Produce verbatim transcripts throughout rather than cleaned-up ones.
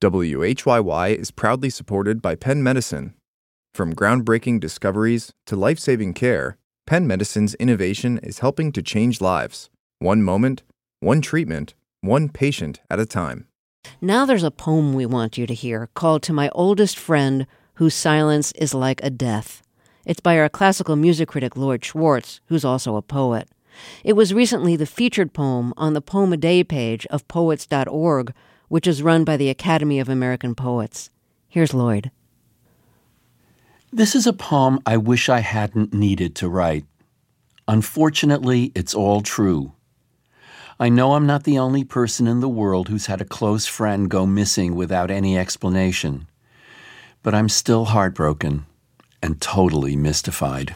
W H Y Y is proudly supported by Penn Medicine. From groundbreaking discoveries to life-saving care, Penn Medicine's innovation is helping to change lives, one moment, one treatment, one patient at a time. Now there's a poem we want you to hear called To My Oldest Friend, Whose Silence is Like a Death. It's by our classical music critic Lloyd Schwartz, who's also a poet. It was recently the featured poem on the Poem a Day page of poets dot org, which is run by the Academy of American Poets. Here's Lloyd. This is a poem I wish I hadn't needed to write. Unfortunately, it's all true. I know I'm not the only person in the world who's had a close friend go missing without any explanation, but I'm still heartbroken and totally mystified.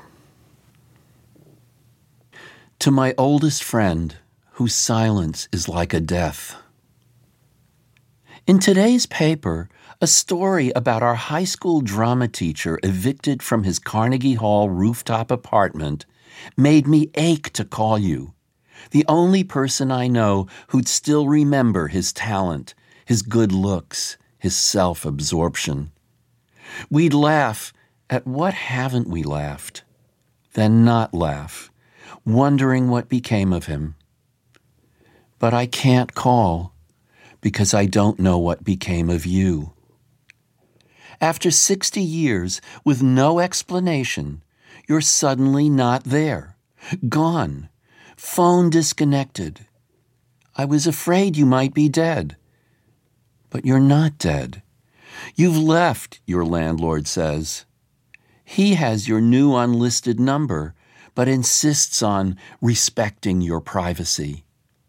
To my oldest friend, whose silence is like a death. In today's paper, a story about our high school drama teacher evicted from his Carnegie Hall rooftop apartment made me ache to call you, the only person I know who'd still remember his talent, his good looks, his self-absorption. We'd laugh at what haven't we laughed, then not laugh, wondering what became of him. But I can't call because I don't know what became of you. After sixty years, with no explanation, you're suddenly not there, gone, phone disconnected. I was afraid you might be dead. But you're not dead. You've left, your landlord says. He has your new unlisted number, but insists on respecting your privacy.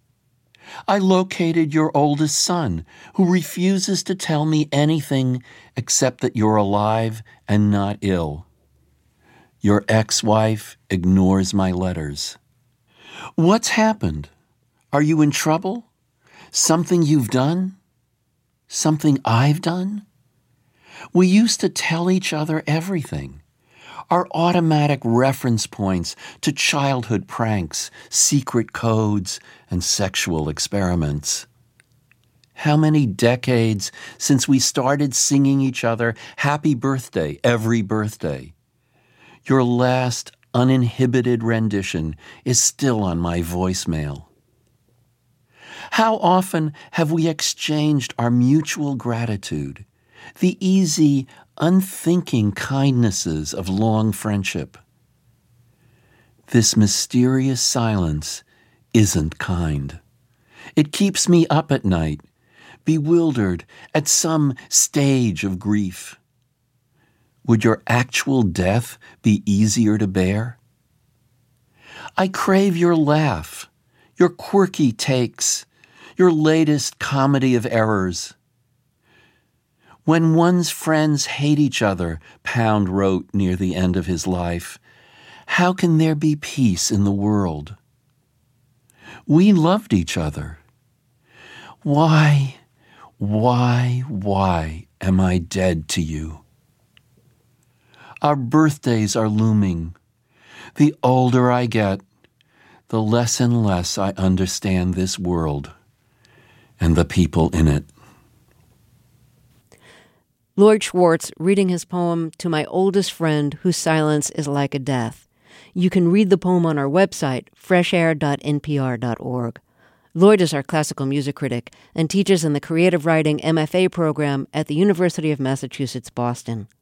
I located your oldest son, who refuses to tell me anything except that you're alive and not ill. Your ex-wife ignores my letters. What's happened? Are you in trouble? Something you've done? Something I've done? We used to tell each other everything. Our automatic reference points to childhood pranks, secret codes, and sexual experiments. How many decades since we started singing each other happy birthday every birthday? Your last uninhibited rendition is still on my voicemail. How often have we exchanged our mutual gratitude, the easy, unthinking kindnesses of long friendship? This mysterious silence isn't kind. It keeps me up at night, bewildered at some stage of grief. Would your actual death be easier to bear? I crave your laugh, your quirky takes, your latest comedy of errors. When one's friends hate each other, Pound wrote near the end of his life, how can there be peace in the world? We loved each other. Why, why, why am I dead to you? Our birthdays are looming. The older I get, the less and less I understand this world and the people in it. Lloyd Schwartz reading his poem To My Oldest Friend, Whose Silence is Like a Death. You can read the poem on our website, fresh air dot n p r dot org. Lloyd is our classical music critic and teaches in the Creative Writing M F A program at the University of Massachusetts, Boston.